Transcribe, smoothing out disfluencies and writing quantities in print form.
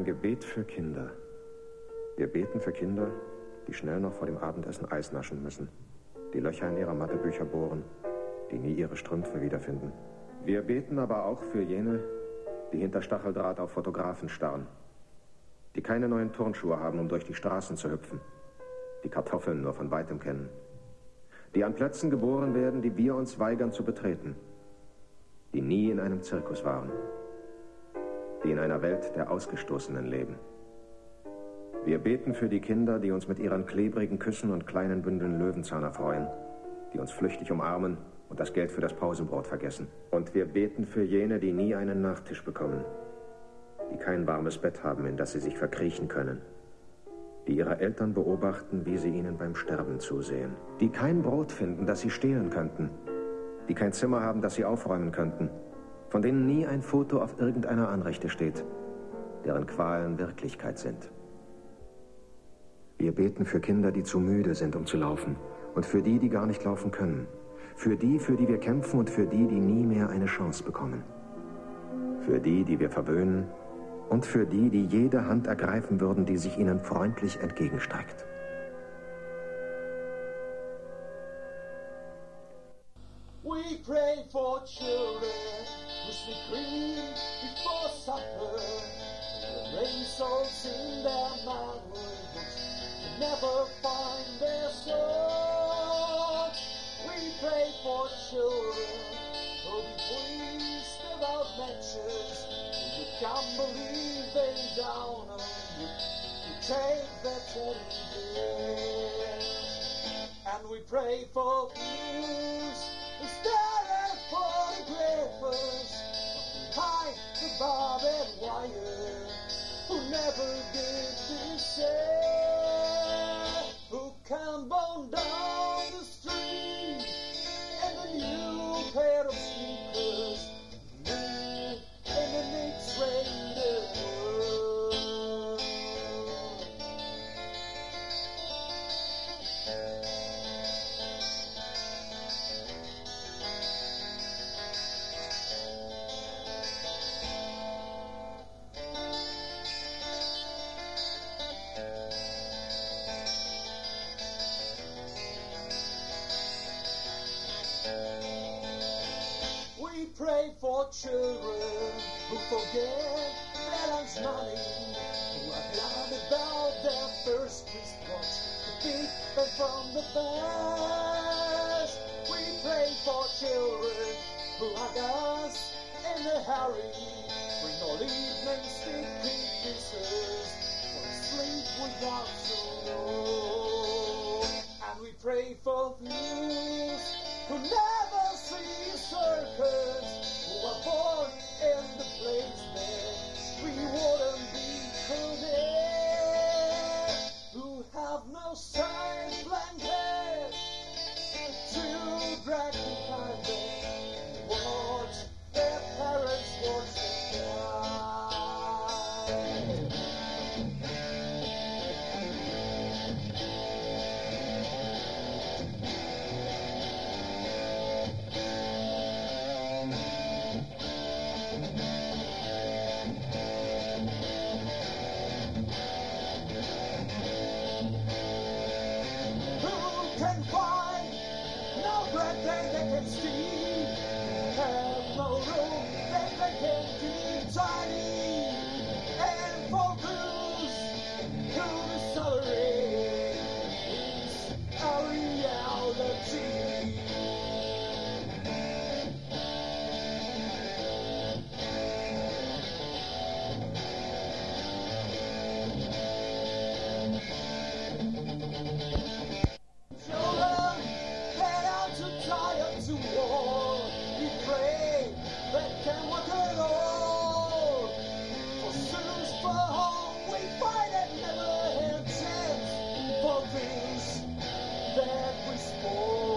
Ein Gebet für Kinder. Wir beten für Kinder, die schnell noch vor dem Abendessen Eis naschen müssen, die Löcher in ihre Mathebücher bohren, die nie ihre Strümpfe wiederfinden. Wir beten aber auch für jene, die hinter Stacheldraht auf Fotografen starren, die keine neuen Turnschuhe haben, um durch die Straßen zu hüpfen, die Kartoffeln nur von weitem kennen, die an Plätzen geboren werden, die wir uns weigern zu betreten, die nie in einem Zirkus waren, die in einer Welt der Ausgestoßenen leben. Wir beten für die Kinder, die uns mit ihren klebrigen Küssen und kleinen Bündeln Löwenzahn erfreuen, die uns flüchtig umarmen und das Geld für das Pausenbrot vergessen. Und wir beten für jene, die nie einen Nachtisch bekommen, die kein warmes Bett haben, in das sie sich verkriechen können, die ihre Eltern beobachten, wie sie ihnen beim Sterben zusehen, die kein Brot finden, das sie stehlen könnten, die kein Zimmer haben, das sie aufräumen könnten, von denen nie ein Foto auf irgendeiner Anrichte steht, deren Qualen Wirklichkeit sind. Wir beten für Kinder, die zu müde sind, um zu laufen, und für die, die gar nicht laufen können, für die wir kämpfen und für die, die nie mehr eine Chance bekommen, für die, die wir verwöhnen und für die, die jede Hand ergreifen würden, die sich ihnen freundlich entgegenstreckt. We pray for children who sleep clean before supper, the rain soaks in their manhood books and never find their soul. We pray for children who'll be pleased without matches, who can't believe they're down on you, who take their teddy bear. And we pray for peace instead for the grippers behind the barbed wire, who never did this say, who can burn down the street and a new pair of sneakers, new in an X-rated world. We pray for children who forget Valentine's money, who are glad about their first wristwatch, to pick them from the best. We pray for children who hug us in a hurry, bring all evening sticky kisses, or sleep without so know. And we pray for those who never see a circus, who are born in the place that we wouldn't be today, who have no science blanket to drag behind them, watch their parents watch them die. Who can find no bread that they can steal, have no room that they can keep tidy, and for those who accelerate is our reality. Children that are too tired to walk, we pray they can walk at all. For souls for home, we fight and never had chance for things that we spoil.